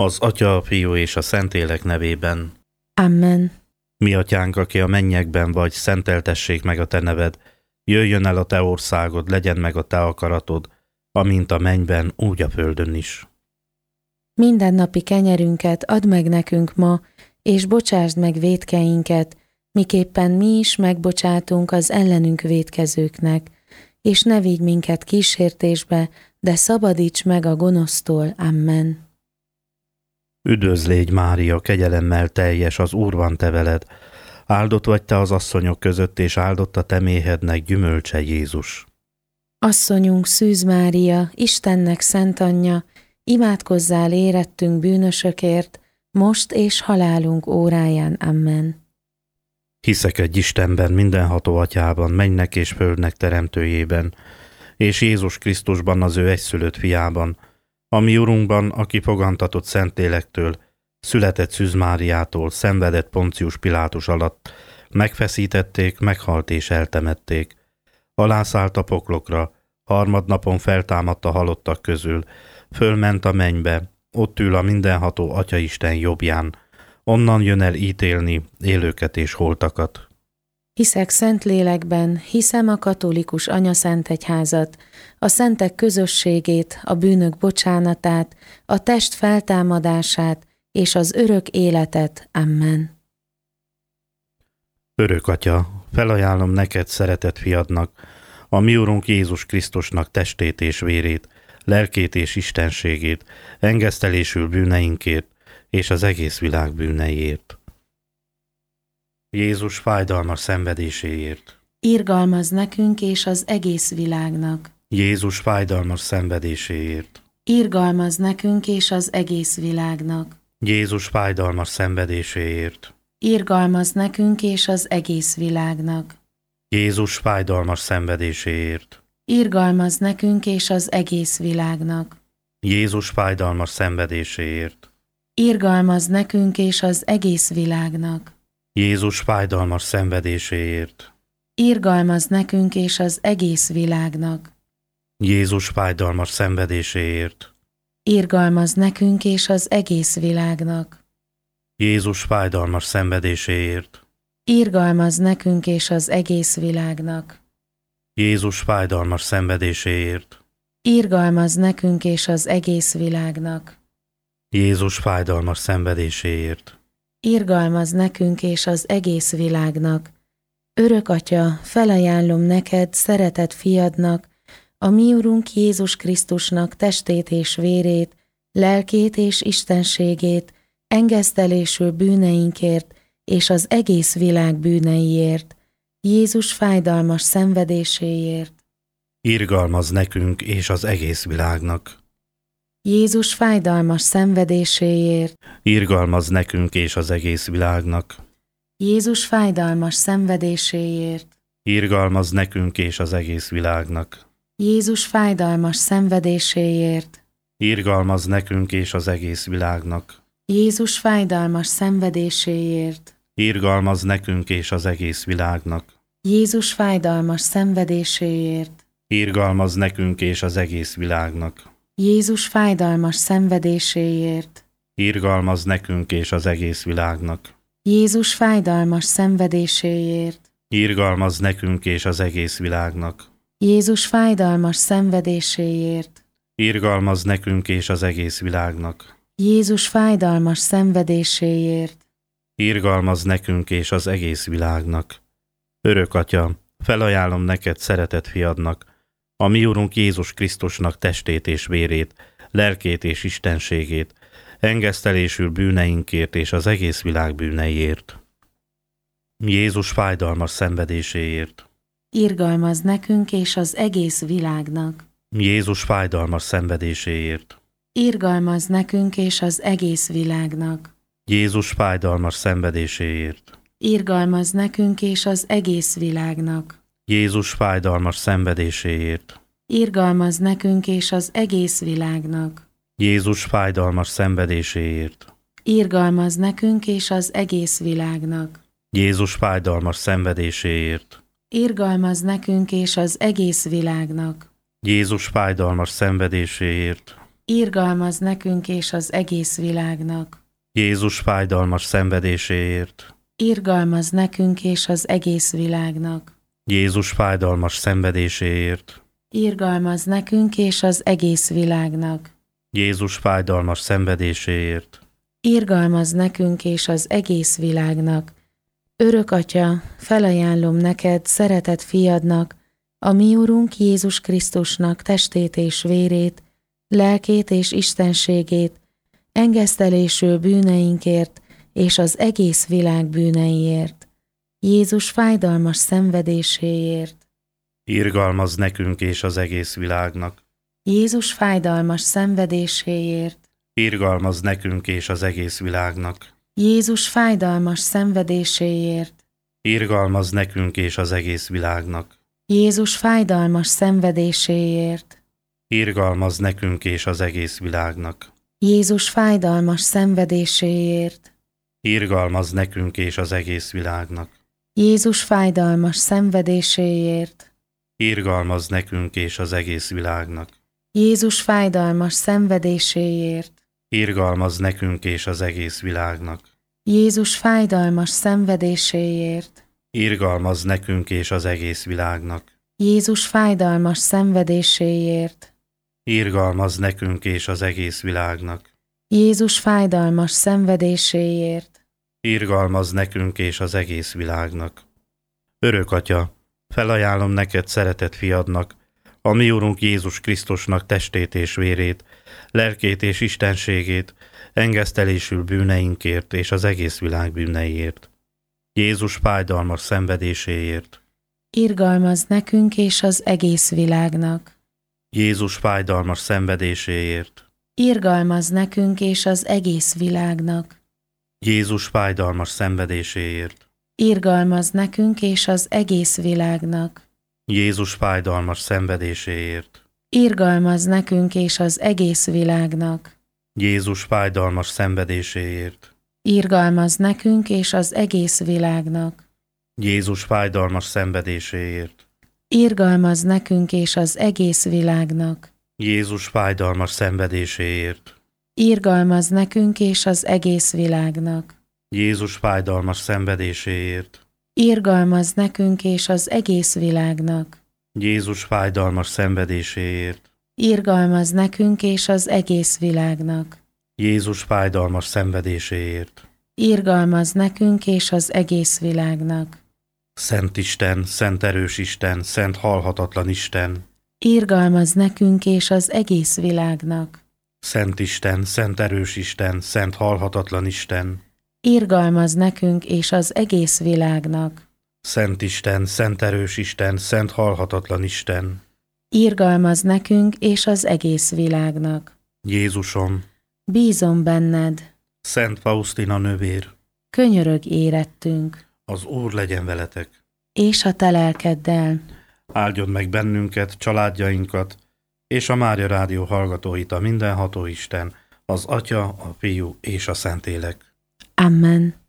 Az Atya, a Fiú és a Szentlélek nevében. Amen. Mi atyánk, aki a mennyekben vagy, szenteltessék meg a te neved. Jöjjön el a te országod, legyen meg a te akaratod, amint a mennyben, úgy a földön is. Mindennapi kenyerünket add meg nekünk ma, és bocsásd meg vétkeinket, miképpen mi is megbocsátunk az ellenünk vétkezőknek, és ne vigy minket kísértésbe, de szabadíts meg a gonosztól. Amen. Üdvözl légy, Mária, kegyelemmel teljes, az Úr van te veled. Áldott vagy te az asszonyok között, és áldott a te méhednek gyümölcse, Jézus. Asszonyunk Szűz Mária, Istennek szent anyja, imádkozzál érettünk bűnösökért, most és halálunk óráján. Amen. Hiszek egy Istenben, mindenható atyában, mennynek és földnek teremtőjében, és Jézus Krisztusban, az ő egyszülött fiában, a mi Urunkban, aki fogantatott Szentlélektől, született Szűz Máriától, szenvedett Poncius Pilátus alatt, megfeszítették, meghalt és eltemették. Alászállt a poklokra, harmadnapon feltámadt a halottak közül, fölment a mennybe, ott ül a mindenható Atyaisten jobbján, onnan jön el ítélni élőket és holtakat. Hiszek Szentlélekben, hiszem a katolikus anyaszentegyházat, a szentek közösségét, a bűnök bocsánatát, a test feltámadását és az örök életet. Amen. Örök Atya, felajánlom neked, szeretett fiadnak, a mi Urunk Jézus Krisztusnak testét és vérét, lelkét és istenségét, engesztelésül bűneinkért és az egész világ bűneiért. Jézus fájdalmas szenvedéséért. Irgalmaz nekünk és az egész világnak. Jézus fájdalmas szenvedéséért. Irgalmaz nekünk és az egész világnak. Jézus fájdalmas szenvedéséért. Irgalmaz nekünk és az egész világnak. Jézus fájdalmas szenvedéséért. Irgalmaz nekünk és az egész világnak. Jézus fájdalmas szenvedéséért. Irgalmaz nekünk és az egész világnak. Jézus fájdalmas szenvedéséért. Irgalmaz nekünk és az egész világnak. Jézus fájdalmas szenvedéséért. Irgalmaz nekünk és az egész világnak. Jézus fájdalmas szenvedéséért. Irgalmaz nekünk és az egész világnak. Jézus fájdalmas szenvedéséért. Irgalmaz nekünk és az egész világnak. Jézus fájdalmas szenvedéséért. Irgalmaz nekünk és az egész világnak. Örök Atya, felajánlom neked, szeretett fiadnak, a mi Urunk Jézus Krisztusnak testét és vérét, lelkét és istenségét, engesztelésül bűneinkért és az egész világ bűneiért, Jézus fájdalmas szenvedéséért. Irgalmaz nekünk és az egész világnak. Jézus fájdalmas szenvedéséért. Irgalmaz nekünk és az egész világnak. Jézus fájdalmas szenvedéséért. Irgalmaz nekünk és az egész világnak. Jézus fájdalmas szenvedéséért. Irgalmaz nekünk és az egész világnak. Jézus fájdalmas szenvedéséért. Irgalmaz nekünk és az egész világnak. Jézus fájdalmas szenvedéséért. Irgalmaz nekünk és az egész világnak. Jézus fájdalmas szenvedéséért. Irgalmaz nekünk és az egész világnak. Jézus fájdalmas szenvedéséért. Irgalmaz nekünk és az egész világnak. Jézus fájdalmas szenvedéséért. Irgalmaz nekünk és az egész világnak. Jézus fájdalmas szenvedéséért. Irgalmaz nekünk és az egész világnak. Örök Atya, felajánlom neked, szeretett fiadnak, a mi Urunk Jézus Krisztusnak testét és vérét, lelkét és istenségét, engesztelésül bűneinkért és az egész világ bűneiért. Jézus fájdalmas szenvedéséért. Irgalmaz nekünk és az egész világnak. Jézus fájdalmas szenvedéséért. Irgalmaz nekünk és az egész világnak. Jézus fájdalmas szenvedéséért. Irgalmaz nekünk és az egész világnak. Jézus fájdalmas szenvedéséért. Irgalmaz nekünk és az egész világnak. Jézus fájdalmas szenvedéséért. Irgalmaz nekünk és az egész világnak. Jézus fájdalmas szenvedéséért. Irgalmaz nekünk és az egész világnak. Jézus fájdalmas szenvedéséért. Irgalmaz nekünk és az egész világnak. Jézus fájdalmas szenvedéséért. Irgalmaz nekünk és az egész világnak. Jézus fájdalmas szenvedéséért. Irgalmaz nekünk és az egész világnak. Jézus fájdalmas szenvedéséért. Irgalmaz nekünk és az egész világnak. Örök Atya, felajánlom neked, szeretett fiadnak, a mi Urunk Jézus Krisztusnak testét és vérét, lelkét és istenségét, engesztelésül bűneinkért és az egész világ bűneiért, Jézus fájdalmas szenvedéséért. Irgalmaz nekünk és az egész világnak. Jézus fájdalmas szenvedéséért. Irgalmaz nekünk és az egész világnak. Jézus fájdalmas szenvedéséért. Irgalmaz nekünk és az egész világnak. Jézus fájdalmas szenvedéséért. Irgalmaz nekünk és az egész világnak. Jézus fájdalmas szenvedéséért. Irgalmaz nekünk és az egész világnak. Jézus fájdalmas szenvedéséért. Irgalmaz nekünk és az egész világnak. Jézus fájdalmas szenvedéséért. Irgalmaz nekünk és az egész világnak. Jézus fájdalmas szenvedéséért. Irgalmaz nekünk és az egész világnak. Jézus fájdalmas szenvedéséért. Irgalmaz nekünk és az egész világnak. Jézus fájdalmas szenvedéséért. Irgalmaz nekünk és az egész világnak. Örök Atya, felajánlom neked, szeretett fiadnak, a mi Urunk Jézus Krisztusnak testét és vérét, lelkét és istenségét, engesztelésül bűneinkért és az egész világ bűneiért. Jézus fájdalmas szenvedéséért. Irgalmaz nekünk és az egész világnak. Jézus fájdalmas szenvedéséért. Irgalmaz nekünk és az egész világnak. Jézus fájdalmas szenvedéséért. Irgalmaz nekünk és az egész világnak. Jézus fájdalmas szenvedéséért. Irgalmaz nekünk és az egész világnak. Jézus fájdalmas szenvedéséért. Irgalmaz nekünk és az egész világnak. Jézus fájdalmas szenvedéséért. Irgalmaz nekünk és az egész világnak. Jézus fájdalmas szenvedéséért. Irgalmaz nekünk és az egész világnak. Jézus fájdalmas szenvedéséért. Irgalmaz nekünk és az egész világnak. Jézus fájdalmas szenvedéséért. Irgalmaz nekünk és az egész világnak. Jézus fájdalmas szenvedéséért. Irgalmaz nekünk és az egész világnak. Szent Isten, szent erős Isten, szent halhatatlan Isten. Irgalmaz nekünk és az egész világnak. Szent Isten, szent erős Isten, szent halhatatlan Isten. Irgalmaz nekünk és az egész világnak. Szent Isten, szent erős Isten, szent halhatatlan Isten. Irgalmaz nekünk és az egész világnak. Jézusom, Bízom benned, Szent Faustina nővér, könyörög érettünk, az Úr legyen veletek. és a te lelkeddel. Áldjon meg bennünket, családjainkat, és a Mária Rádió hallgatóit a mindenható Isten, az Atya, a Fiú és a Szentlélek. Amen.